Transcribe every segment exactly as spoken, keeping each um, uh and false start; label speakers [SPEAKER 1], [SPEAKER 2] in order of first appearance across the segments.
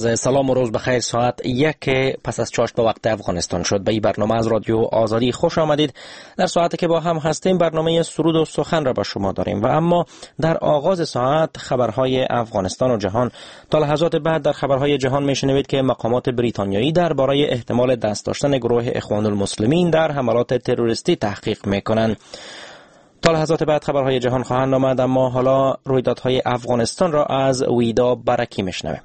[SPEAKER 1] عرض سلام و روز بخیر. ساعت یک پس از چاشت به وقت افغانستان شد. به این برنامه از رادیو آزادی خوش آمدید. در ساعتی که با هم هستیم برنامه سرود و سخن را با شما داریم و اما در آغاز ساعت خبرهای افغانستان و جهان. تا لحظات بعد در خبرهای جهان میشنوید که مقامات بریتانیایی درباره احتمال دست داشتن گروه اخوان المسلمین در حملات تروریستی تحقیق میکنند. تا لحظات بعد خبرهای جهان خواهند آمد، اما حالا رویدادهای افغانستان را از ویدا برکی میشنویم.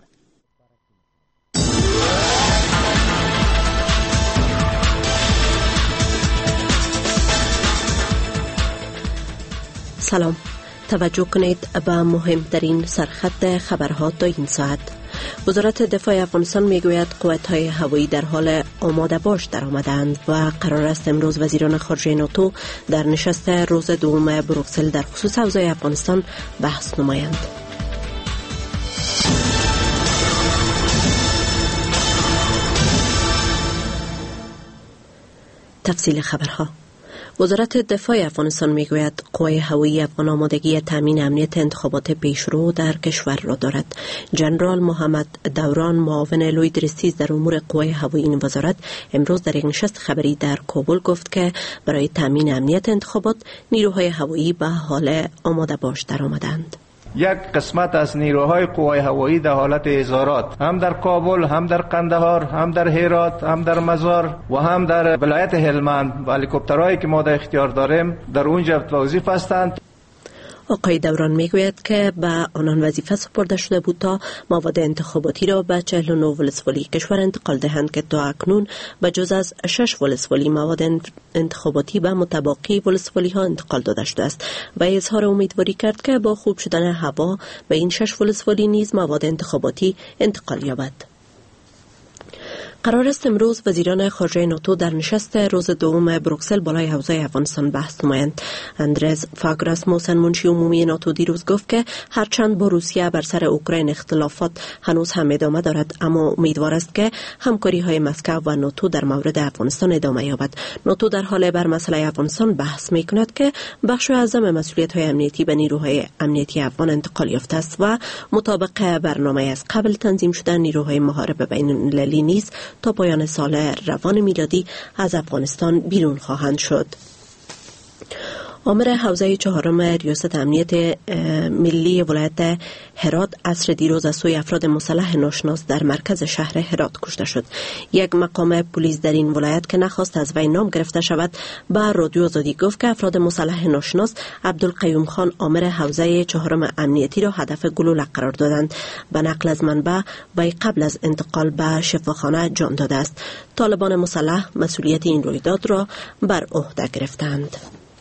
[SPEAKER 2] سلام، توجه کنید به مهمترین سرخط خبرها تا این ساعت. وزارت دفاع افغانستان میگوید قوت‌های هوایی در حال آماده باش در آمدند و قرار است امروز وزیران خارجه ناتو در نشست روز دوم بروکسل در خصوص اوضاع افغانستان بحث نمایند. تفصیل خبرها. وزارت دفاع افغانستان میگوید قوای هوایی افغان آمادگی تامین امنیت انتخابات پیشرو در کشور را دارد. جنرال محمد دوران، معاون لوید رستیز در امور قوای هوایی این وزارت، امروز در یک نشست خبری در کابل گفت که برای تامین امنیت انتخابات نیروهای هوایی به حال آماده باش در آمدند.
[SPEAKER 3] یک قسمت از نیروهای قوای هوایی در حالت ازارات، هم در کابل، هم در قندهار، هم در هرات، هم در مزار و هم در ولایت هلمند و هلیکوپترهایی که ما در اختیار داریم در اونجا وظیف هستند.
[SPEAKER 2] آقای دوران میگوید که به آنان وظیفه سپرده شده بود تا مواد انتخاباتی را به چهل و نه ولسوالی کشور انتقال دهند که تا اکنون به جز از شش ولسوالی مواد انتخاباتی به متباقی ولسوالی ها انتقال داده شده است و اظهار امیدواری کرد که با خوب شدن هوا به این شش ولسوالی نیز مواد انتخاباتی انتقال یابد. قرار است امروز وزیران خارجه ناتو در نشست روز دوم بروکسل بالای حوزه افغانستان بحث نمایند. اندرز فاگراسموسن، منشی عمومی ناتو، دیروز گفت که هرچند با روسیه بر سر اوکراین اختلافات هنوز هم ادامه دارد، اما امیدوار است که همکاری های مسکو و ناتو در مورد افغانستان ادامه یابد. ناتو در حال بر مسئله افغانستان بحث می کند که بخش اعظم مسئولیت های امنیتی به نیروهای امنیتی افغان انتقال یافته است و مطابق برنامه از قبل تنظیم شدن نیروهای محارب بین المللی نیز تا پایان سال روان میلادی از افغانستان بیرون خواهند شد. آمر حوزه چهارم ریاست امنیت ملی ولایت هرات عصر دیروز از سوی افراد مسلح ناشناس در مرکز شهر هرات کشته شد. یک مقام پلیس در این ولایت که نخواست از وی نام گرفته شود به رادیو آزادی گفت که افراد مسلح ناشناس عبدالقیوم خان آمر حوزه چهارم امنیتی را هدف گلوله قرار دادند. به نقل از منبع وی قبل از انتقال به شفاخانه جان داده است. طالبان مسلح مسئولیت این رویداد را بر عهده گرفتند.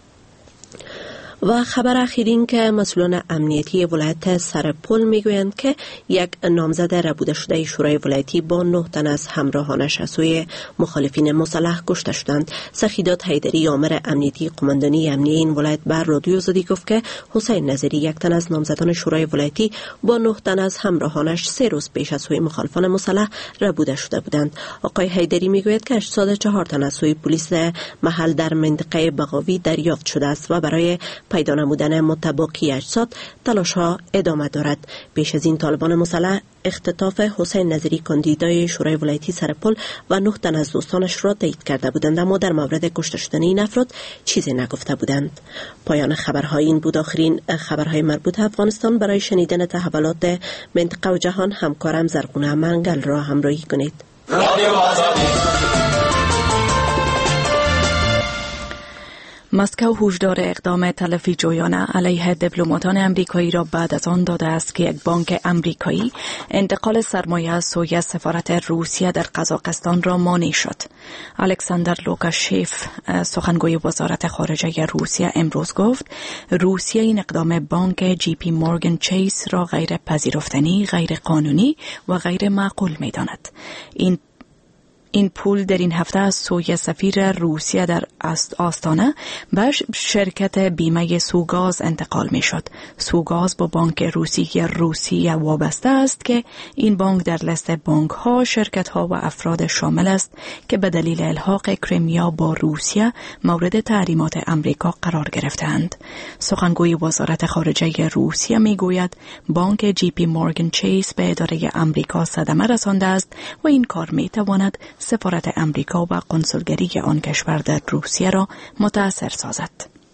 [SPEAKER 2] و خبر اخیر این که مسئولان امنیتی ولایت سرپل میگویند که یک نامزد ربوده شده شورای ولایتی با نه تن از همراهانش از سوی مخالفین مسلح کشته شدند. سخیدات حیدری، آمر امنیتی قماندانی امنیه این ولایت بر رادیو آزادی گفت که حسین نظری، یک تن از نامزدان شورای ولایتی، با نه تن از همراهانش سه روز پیش از سوی مخالفان مسلح ربوده شده بودند. آقای حیدری میگوید که اجساد چهار تن از سوی پلیس محل در منطقه بغاوی دریافت شده است و برای پیدا نمودن متباقی اجساد تلاش ها ادامه دارد. پیش از این طالبان مسلح اختطاف حسین نظری، کاندیدای شورای ولایتی سرپل، و نه تن از دوستانش را تایید کرده بودند، اما در مورد کشته شدن این افراد چیزی نگفته بودند. پایان خبرهای این بود. آخرین خبرهای مربوط به افغانستان. برای شنیدن تحولات منطقه و جهان همکارم زرغونه منگل را همراهی کنید.
[SPEAKER 4] مسکو هشدار اقدام تلفی جویانه علیه دیپلماتان امریکایی را بعد از آن داده است که یک بانک امریکایی انتقال سرمایه از سوی سفارت روسیه در قزاقستان را مانع شد. الکساندر لوکاشیف، سخنگوی وزارت خارجه روسیه، امروز گفت روسیه این اقدام بانک جی پی مورگان چیس را غیر پذیرفتنی، غیر قانونی و غیر معقول می داند. این این پول در این هفته از سوی سفیر روسیه در آستانه به شرکت بیمه سوگاز انتقال می شد. سوگاز با بانک روسیه روسیه وابسته است که این بانک در لیست بانک ها، شرکت ها و افراد شامل است که به دلیل الحاق کریمیا با روسیه مورد تحریمات امریکا قرار گرفتند. سخنگوی وزارت خارجه روسیه می گوید بانک جی پی مورگان چیس به اداره امریکا صدمه رسانده است و این کار می تواند سفارت امریکا و کنسولگری آن کشور در روسیه را متاثر سازد.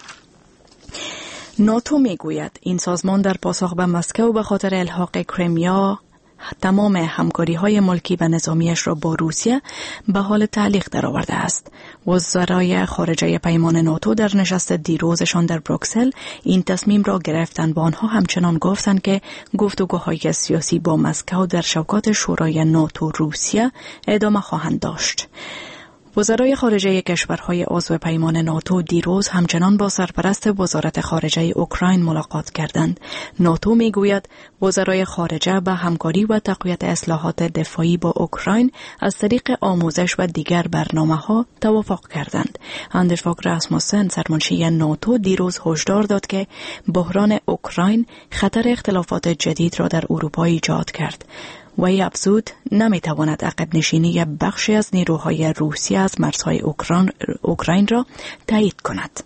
[SPEAKER 4] ناتو می گوید این سازمان در پاسخ به مسکو به خاطر الحاق کریمیا تمام همکاری‌های ملکی و نظامیش را با روسیه به حال تعلیق درآورده است. وزرای خارجه پیمان ناتو در نشست دیروزشان در بروکسل این تصمیم را گرفتند و آنها همچنان گفتند که گفتگوهای سیاسی با مسکو در شوکات شورای ناتو روسیه ادامه خواهند داشت. وزرای خارجه کشورهای عضو پیمان ناتو دیروز همچنان با سرپرست وزارت خارجه اوکراین ملاقات کردند. ناتو میگوید وزرای خارجه به همکاری و تقویت اصلاحات دفاعی با اوکراین از طریق آموزش و دیگر برنامه‌ها توافق کردند. اندرس فاگ راسموسن سرمنشی ناتو دیروز هشدار داد که بحران اوکراین خطر اختلافات جدید را در اروپا ایجاد کرد. وی افزود نمیتواند عقب نشینی بخشی از نیروهای روسیه از مرزهای اوکراین, اوکراین را تایید کند.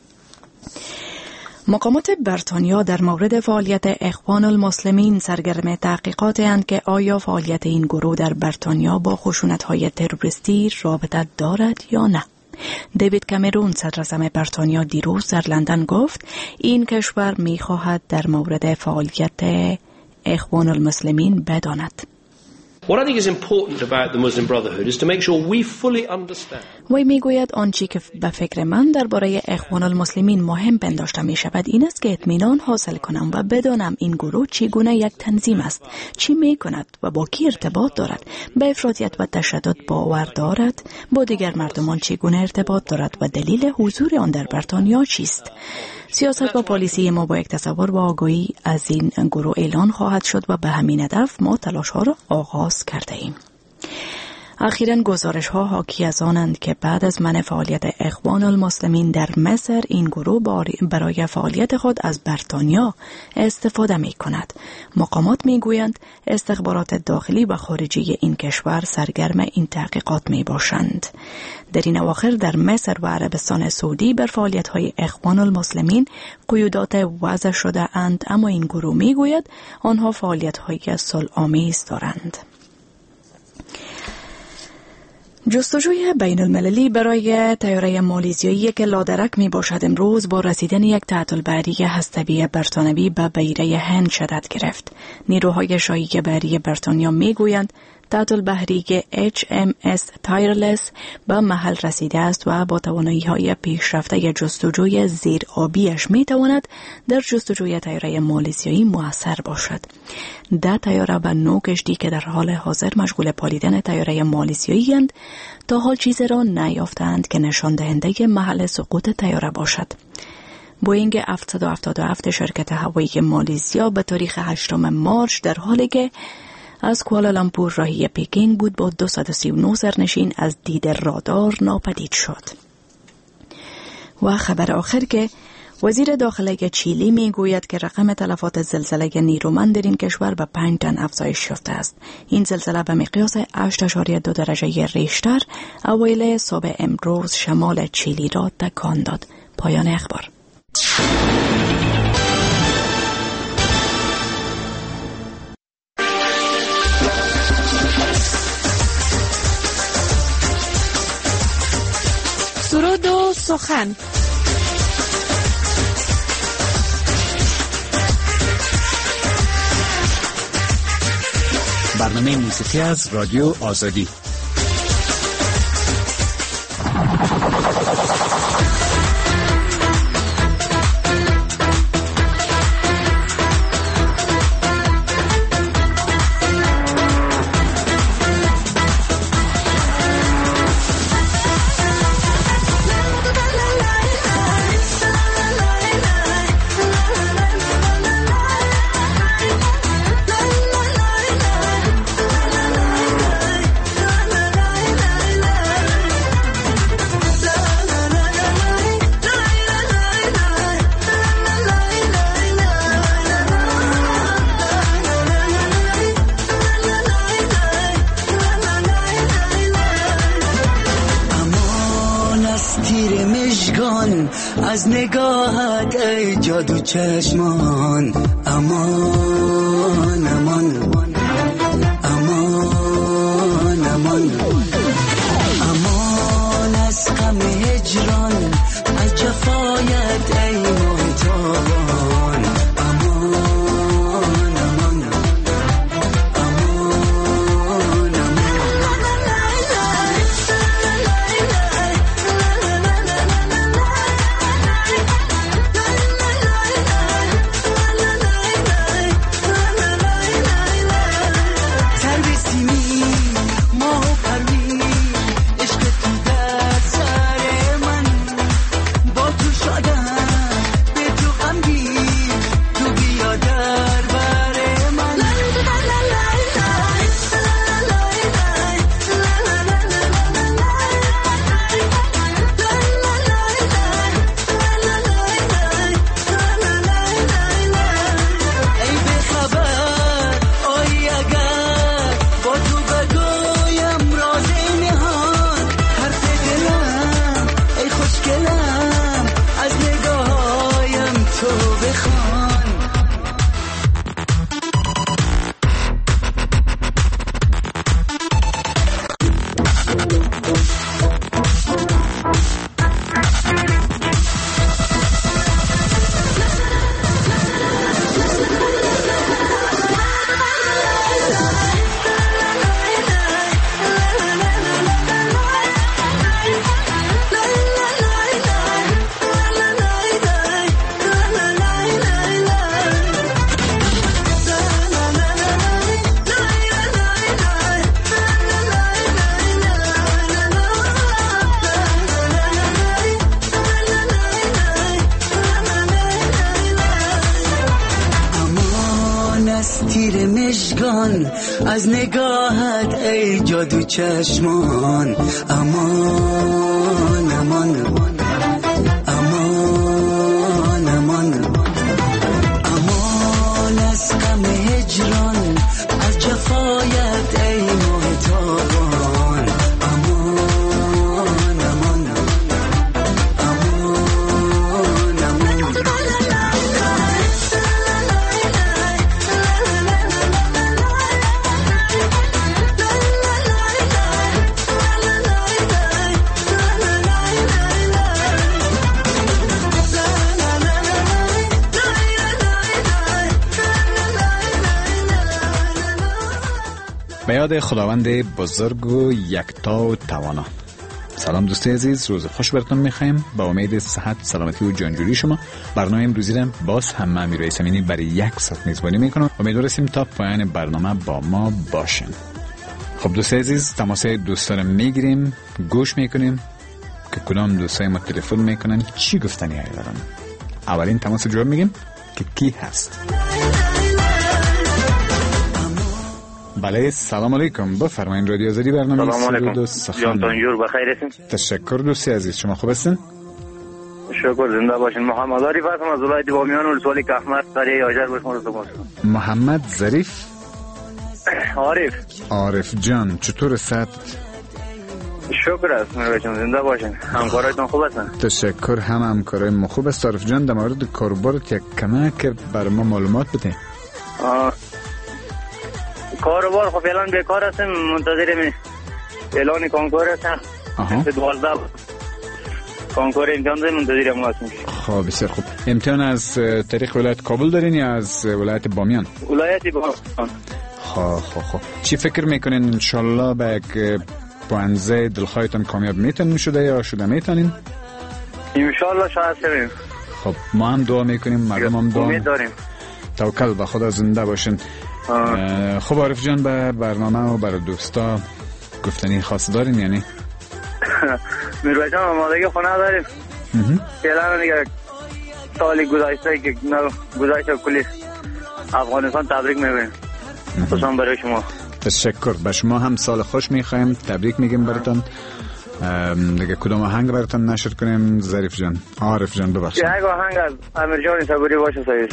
[SPEAKER 4] مقامات بریتانیا در مورد فعالیت اخوان المسلمین سرگرم تحقیقات اند که آیا فعالیت این گروه در بریتانیا با خشونت‌های تروریستی رابطه دارد یا نه. دیوید کامرون صدراعظم بریتانیا دیروز در لندن گفت این کشور می‌خواهد در مورد فعالیت اخوان المسلمین بداند.
[SPEAKER 5] What I think is important about the Muslim Brotherhood is to make sure we fully understand.
[SPEAKER 4] وی میگوید آنچه که به فکر من درباره اخوان المسلمین مهم پنداشته می شود این است که اطمینان حاصل کنم و بدانم این گروه چگونه یک تنظیم است، چی می کند و با کی ارتباط دارد، به افراطیت و تشدد باور دارد، با دیگر مردمان چگونه ارتباط دارد و دلیل حضور آن در بریتانیا چیست. سیاست و پالیسی ما با یک تصور و آگاهی از این گروه اعلان خواهد شد و به همین هدف ما تلاش ها را آغاز کرده ایم. اخیراً گزارش ها حاکی از آنند که بعد از منع فعالیت اخوان المسلمین در مصر این گروه برای فعالیت خود از بریتانیا استفاده می کند. مقامات می گویند استخبارات داخلی و خارجی این کشور سرگرم این تحقیقات می باشند. در این اواخر در مصر و عربستان سعودی بر فعالیت های اخوان المسلمین قیودات وضع شده اند، اما این گروه می گوید آنها فعالیت های صلح‌آمیز دارند. جستجوی بین المللی برای طیاره مالزیایی که لادرک می باشد امروز با رسیدن یک تعطیل بحری هسته‌ای بریتانیایی به بیره هند شدت گرفت. نیروهای شاهی بحری بریتانیا می گویند تعطیل بحری اچ ام اس تایرلس به محل رسیده است و با توانایی‌های پیشرفته جستجوی زیر آبیش می تواند در جستجوی طیاره مالزیایی مؤثر باشد. ده طیاره و نو کشتی که در حال حاضر مشغول پالیدن طیاره مالزیایی اند تا حال چیزی را نیافتند که نشان دهنده محل سقوط طیاره باشد. بوئینگ هفتصد و هفتاد و هفت شرکت هوایی مالزیا به تاریخ هشتم مارس در حالی که از کوالالامپور راهی پکینگ بود با دویست و سی و نه سرنشین از دید رادار ناپدید شد. و خبر آخر که وزیر داخله چیلی می گوید که رقم تلفات زلزله نیرومند در این کشور به پنج تن افزایش یافته است. این زلزله به مقیاس هشت اشاریه دو درجه ریشتر اوایل صبح امروز شمال چیلی را تکان داد. پایان اخبار.
[SPEAKER 6] سرود و سخن.
[SPEAKER 7] برنامه موسیقی از رادیو آزادی.
[SPEAKER 8] از نگاهت ای جادو چشمان. امان امان امان امان امان از غم هجران، از جفایت ای محتابان. امان امان امان تیر مشگان، از نگاهت ای جادو چشمان. امان امان امان امان امان از غم هجران، از جفایت ای محتابان. امان امان امان امان
[SPEAKER 9] به یاد خداوند بزرگ و یکتا و توانا. سلام دوستی عزیز، روز خوش براتون میخوایم. با امید صحت، سلامتی و جانجوری شما. برنامه امروزی را باز هم من امیر رئیس امینی برای یک ساعت میزبانی میکنم. امیدوارم تا پایان برنامه با ما باشین. خب دوستی عزیز، تماس دوستا رو میگیریم، گوش میکنیم که کدام دوستای ما تلفن میکنن، چی گفتنی هایی دارن. اولین تماس جواب میگیم که کی هست. بله، سلام علیکم. بفرمایید رادیو آزادی برنامه
[SPEAKER 10] سلام علیکم.
[SPEAKER 9] سخن.
[SPEAKER 10] جان تنجور بخیر هستین؟
[SPEAKER 9] تشکر دوستی عزیز، شما خوب هستین؟
[SPEAKER 10] شکر، زنده باشین. محمد ظریف هستم از ولایت بامیان ولسوالی کهمر قریه یاجر به شما رسیدم.
[SPEAKER 9] محمد ظریف
[SPEAKER 10] عارف
[SPEAKER 9] عارف جان، چطور صحت؟
[SPEAKER 10] شکر است میرشم، زنده باشین. همکارایتون خوب هستن؟
[SPEAKER 9] تشکر، هم همکارای ما خوب است. عارف جان، در مورد کاروبارت یک کمک بر ما معلومات بده.
[SPEAKER 10] کاروبار خب فعلا بیکار هستم، منتظر اعلان کنکور هستم.
[SPEAKER 9] آها.
[SPEAKER 10] دوازده کنکور امتحان داریم، منتظر ما هستیم.
[SPEAKER 9] خب بسیار خوب. امتحان از طریق ولایت کابل دارین یا از ولایت بامیان؟
[SPEAKER 10] ولایت بامیان.
[SPEAKER 9] خب خب خب چی فکر میکنین انشالله به یک پوانزه دلخواهتان کامیاب میتونین شده یا شده میتونین؟
[SPEAKER 10] انشالله شاید شویم.
[SPEAKER 9] خب ما هم دعا میکنیم، مردم هم دعا
[SPEAKER 10] امید داریم.
[SPEAKER 9] توکل به خدا، زنده باشین. خب عارف جان، به برنامه و برای دوستا گفتنی خاص دارین یعنی؟
[SPEAKER 10] میروی جان، آمادگی خونه داریم. فعلا دیگه سال گذشته که گذشته کلی افغانستان تبریک میگیم، خصوصا برای شما.
[SPEAKER 9] تشکر، به شما هم سال خوش میخوایم، تبریک میگیم براتون. دیگه کدوم آهنگ براتون نشر کنیم ظریف جان؟ عارف جان ببخشید.
[SPEAKER 10] یک آهنگ از امیر جان صبوری باشه سعید.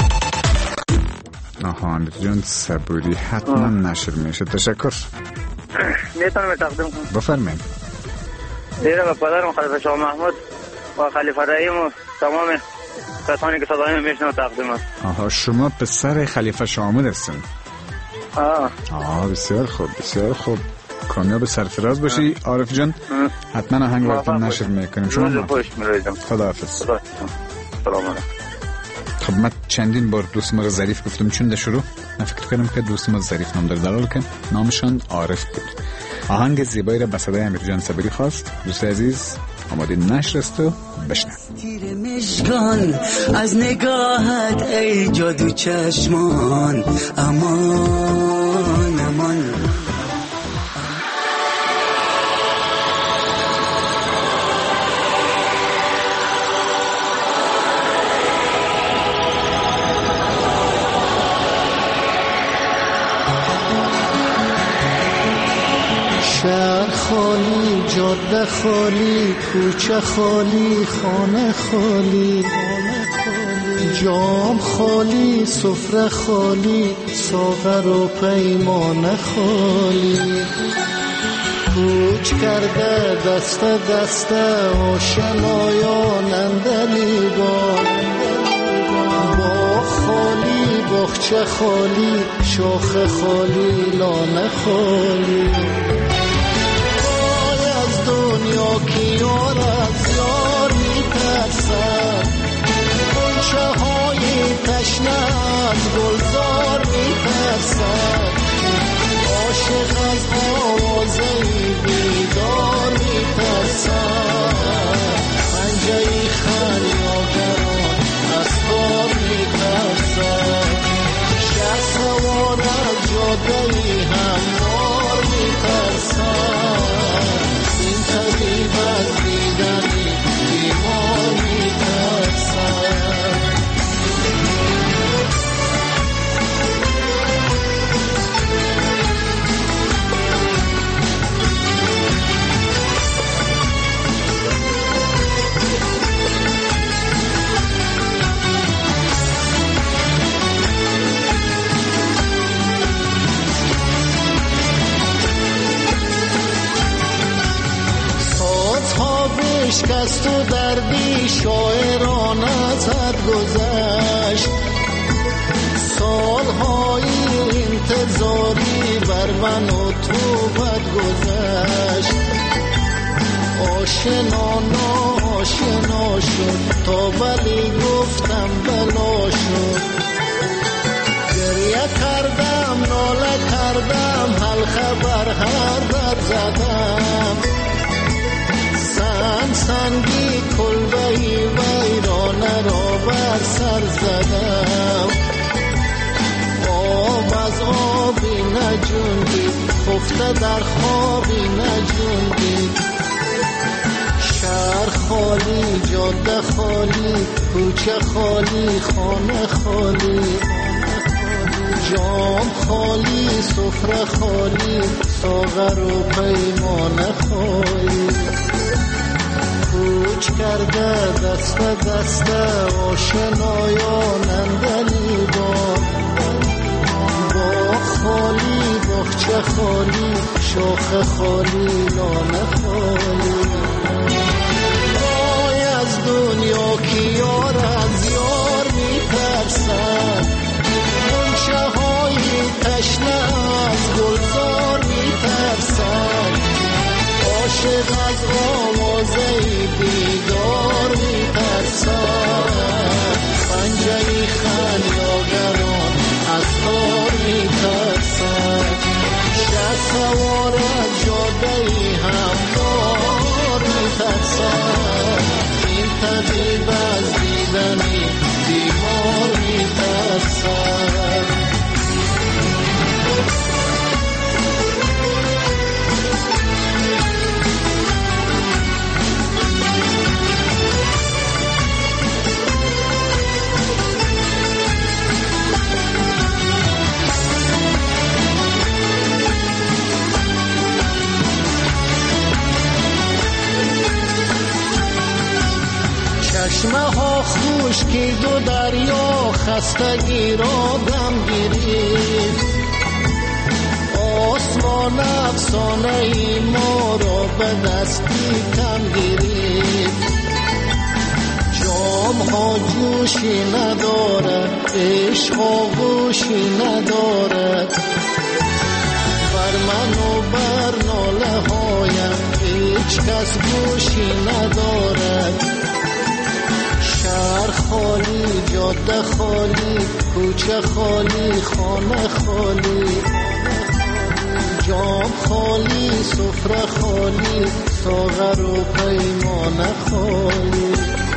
[SPEAKER 9] آها، امیر جان صبوری حتما نشر میشه. تشکر.
[SPEAKER 10] میتونم تقدیم کنم؟
[SPEAKER 9] بفرمایید.
[SPEAKER 10] دیره به پدرم خلیفه شاه محمود و خلیفه رحیم و تمام کسانی که صدای میشنو تقدیم است.
[SPEAKER 9] آها شما پسر خلیفه شامود هستین؟
[SPEAKER 10] آه
[SPEAKER 9] آه بسیار خوب بسیار خوب. کامیاب سرفراز باشی عارف جان. حتما آهنگ براتون نشر میکنیم. شما خداحافظ.
[SPEAKER 10] سلام علیکم.
[SPEAKER 9] خب من چندین بار دوست ما ظریف گفتم چون در شروع من فکر کنم که دوست ما ظریف نام داره، در حالی که نامشان عارف بود. آهنگ زیبایی را به صدای امیر جان صبری خواست. دوست عزیز آماده نشر است و بشنو.
[SPEAKER 8] تیر مشگان از نگاهت ای جادو چشمان، امان امان.
[SPEAKER 11] شهر خالی، جاده خالی، کوچه خالی، خانه خالی، جام خالی، سفره خالی، ساغر و پیمانه خالی. کوچ کرده دست دست آشنایان اندلی با با خالی، بخچه خالی، شاخ خالی، لانه خالی. دنیا کی یار از یار میترسد، غنچه های تشنه از گلزار میترسد. عاشق از آوازه بیدار میترسد، پنجه خریاگران از کار میترسد. شه سوار از جاده هموار میترسد. این طبیب از دیدنی بیمار میترسد. شکست و دردی شاعران از حد گذشت. سالهای انتظاری بر من و تو بد گذشت. آشنا ناشنا شد تا ولی گفتم بلا شد. گریه کردم ناله کردم حلقه بر هر در زدم. سنگ سنگی کلبهی ویرانه را بر سر زدم. آب از آبی نجوندید، خفته در خوابی نجوندید. شهر خالی، جاده خالی، کوچه خالی، خانه خالی. جام خالی، سفره خالی، ساغر و پیمانه خالی. کوچ کرده دست دست آشنایان اندلی با با خالی، بخچه خالی، شاخ خالی، لانه خالی. وای از دنیا کی یار از یار میترسد، غنچه های تشنه از گلزار میترسد. عاشق از آوازه بیدار میترسد، پنجه خریاگران از کار میترسد. شه سوار از جاده هموار میترسد. این طبیب از دیدنی بیمار میترسد. چشمه ها خشکید و دریا خستگی را دم گرفت. آسمان افسانه ای ما را به دستی کم گرفت. جام ها جوشی ندارد، عشق آغوشی ندارد. بر من و بر ناله هایم هیچ کس گوشی ندارد. شهر خالی، جاده خالی، کوچه خالی، خانه خالی، جام خالی، سفره خالی، ساغر و پیمانه خالی.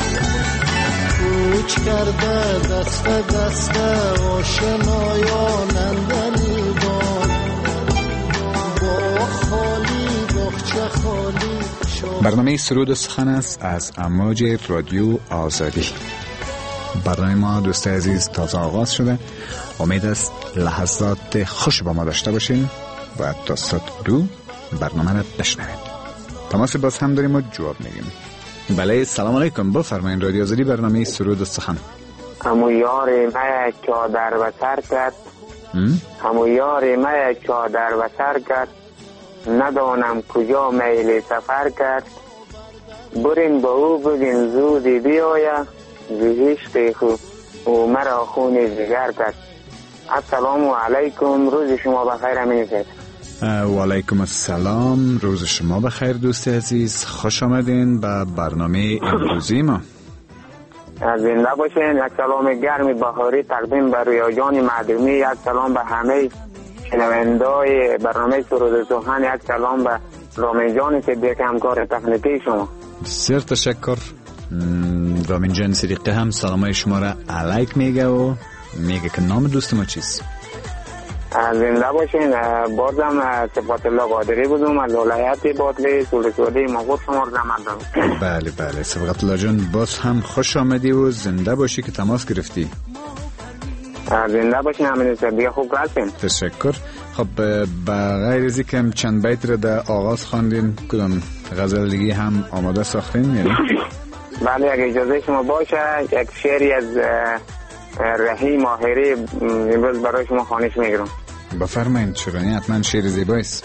[SPEAKER 11] کوچ کرده دست دست آشنایان اندلیبان، باغ خالی، باغچه خالی.
[SPEAKER 9] برنامه سرود و سخن است از امواج رادیو آزادی. برنامه ما دوست عزیز تازه آغاز شده. امید است لحظات خوش با ما داشته باشین و تا ساعت دو برنامه را بشنوید. تماس باز هم داریم و جواب میگیم. بله، سلام علیکم. بفرمایید. رادیو آزادی، برنامه سرود و سخن.
[SPEAKER 12] همو یار ما چادر و سر کرد، همو یار ما چادر و سر کرد، ندانم کجا میل سفر کرد. برین با او بگین زودی بیاید، زهشت خو او مرا خون جگر کرد. السلام علیکم، روز شما بخیر. امین سید.
[SPEAKER 9] و علیکم السلام، روز شما بخیر دوست عزیز. خوش آمدین به برنامه امروزی ما.
[SPEAKER 12] زنده باشین. یک سلام گرم بهاری تقدیم به رویا جان معدومی، یک سلام به همه شنونده‌های برنامه سرود و سخن، یک سلام به رامین جان صدیقی همکار تکنیکی شما.
[SPEAKER 9] بسیار تشکر. رامین جان صدیقی هم سلامای شما را علیک میگه و میگه که نام دوست ما چیست؟
[SPEAKER 12] زنده باشین. بازم صفات الله قادری بودم از ولایت بادغیس ولسوالی مغور شما رو زحمت دارم.
[SPEAKER 9] بله بله، صفات الله جان باز هم خوش آمدی و زنده باشی که تماس گرفتی.
[SPEAKER 12] زنده باشین. همین سبیه خوب هستین.
[SPEAKER 9] تشکر. خب با غیر از اینکه چند بیت را در آغاز خواندین، کدام غزل دیگه هم آماده ساختین یعنی؟
[SPEAKER 12] بله، اگه اجازه شما باشه یک شعری از رحیم ماهری امروز برای شما خوانش میگیرم.
[SPEAKER 9] بفرمایید. چرا نه، حتما شعر زیبایی است.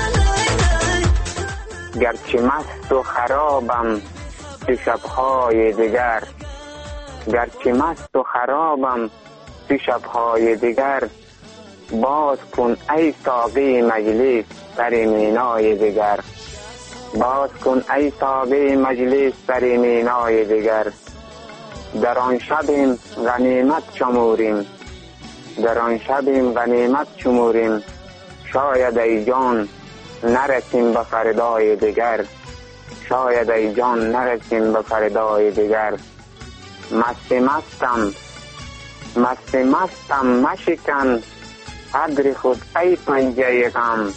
[SPEAKER 12] گرچه مست و خرابم تو شب‌های دیگر، گرچه مست و خرابم تو شب‌های دیگر، باز کن ای ساقی مجلس در مینای دیگر، باز کن ای ساقی مجلس در مینای دیگر. در آن شبیم غنیمت شموریم، در آن شبیم غنیمت شموریم، شاید ای جان نرسیم به فردای دیگر، شاید ای جان نرسیم به فردای دیگر. مست مستم مست مستم مشکن قدر خود ای پنجه غم،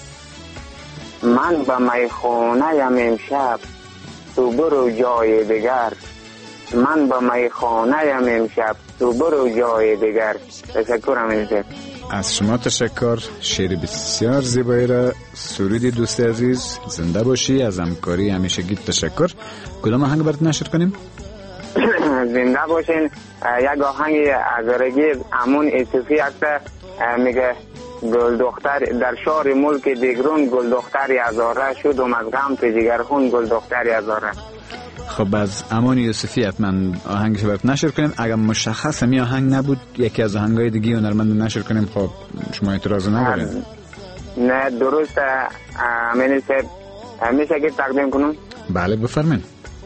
[SPEAKER 12] من به میخانه ام امشب تو برو جای دیگر، من به میخانه ام امشب تو برو جای دیگر. تشکرم اینجا.
[SPEAKER 9] از شما تشکر. شعر بسیار زیبایی را سرودی دوست عزیز. زنده باشی. از همکاری همیشگی تشکر. کدام آهنگ برات نشر کنیم؟
[SPEAKER 12] زنده باشین. یک آهنگ ازارگی امون ایسوفی هست، میگه گل دختر در شهر ملک دیگرون، گل دختری ازاره شدم از غم تو جگرخون، گل دختری ازاره.
[SPEAKER 9] خب از امان یوسفی حتما آهنگش برات نشر کنیم. اگر مشخص می آهنگ نبود یکی از آهنگای دیگه هنرمند نشر کنیم، خب شما اعتراض ندارید؟
[SPEAKER 12] نه درست. امین صاحب میشه که تقدیم کنم؟
[SPEAKER 9] بله بفرمایید.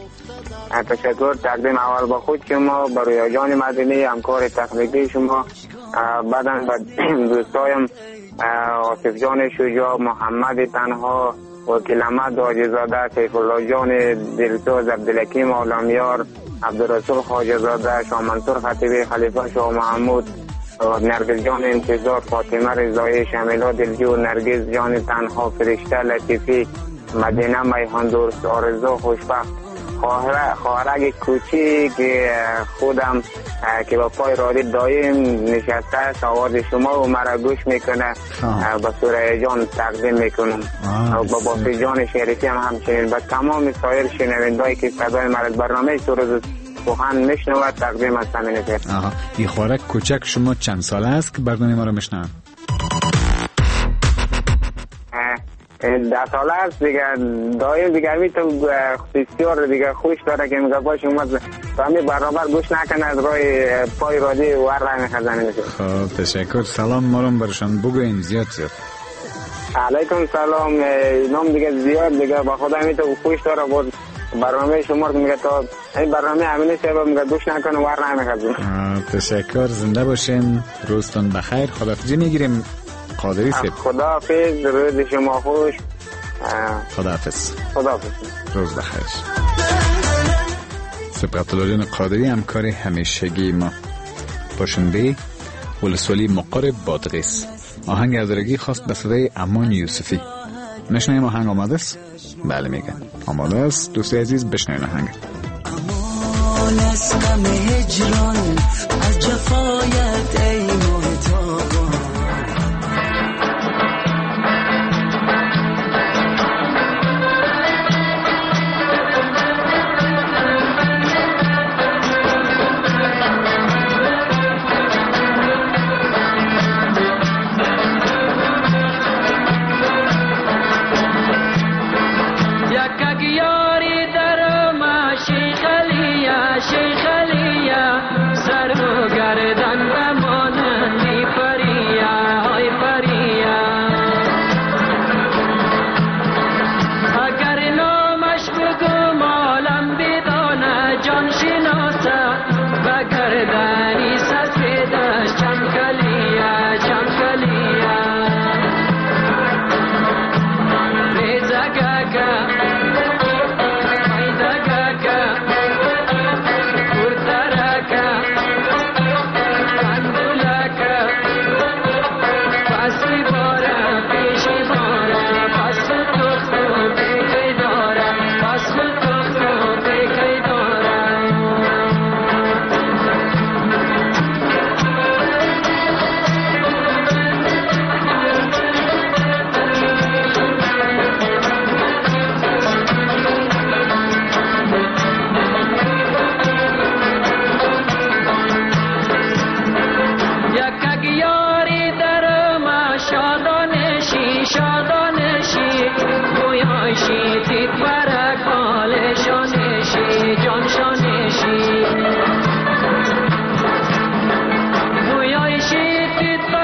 [SPEAKER 12] تشکر. تقدیم اول با خود شما، برای جان مدنی همکار تکنیکی شما، بعداً با دوستایم آصف جان شجاع، محمد تنها، وکیل احمد حاجی‌زاده، سیف الله جان دلسوز، عبدالحکیم عالمیار، عبدالرسول خواجه‌زاده، شاه منصور خطیبی، خلیفه شاه محمود، نرگس جان انتظار، فاطمه رضایی، شمیلا دلجو، نرگس جان تنها، فرشته لطیفی، مدینه میهان دوست، آرزو خوشبخت، خواهرک کوچیک خودم که با پای رادی دایم نشسته است، آواز شما و مرا گوش میکنه، با سوره جان تقدیم میکنم و با باسی جان شریفی هم همچنین با تمام سایر شنوندهایی که صدای مرا برنامه سرود سخن میشنوند تقدیم است. همین است.
[SPEAKER 9] آها، این خواهرک کوچک شما چند ساله است که برنامه ما رو میشنوند؟
[SPEAKER 12] ده ساله است دیگه، دایم دیگه میتونم بسیار دیگه خوش داره که میگه باش اومد تا همین برابر گوش نکنه از روی پای رادی ور رای میخزنه میشه.
[SPEAKER 9] خب تشکر. سلام مارم برشان بگوین زیاد زیاد.
[SPEAKER 12] علیکم سلام. نام دیگه زیاد دیگه با خدا همین تو خوش داره بود برنامه شما رو میگه تا این برنامه همینه سبب میگه گوش نکنه ور نمیخواد.
[SPEAKER 9] تشکر. زنده باشین. روزتون بخیر. خداحافظی میگیریم قادری سید.
[SPEAKER 12] خداحافظ. روز شما خوش.
[SPEAKER 9] خداحافظ.
[SPEAKER 12] خداحافظ.
[SPEAKER 9] روز بخیر. سپرتالوجین قادری همکار همیشگی ما. باشنده ولسوالی مقر بادغیس. آهنگ ازرگی خواست به صدای امان یوسفی. نشنویم آهنگ آماده است؟ بله میگن آماده است. دوستی عزیز بشنوین آهنگ.
[SPEAKER 8] امان از غم هجران از جفایت ای محتابان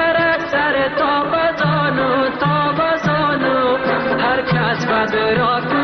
[SPEAKER 13] Rock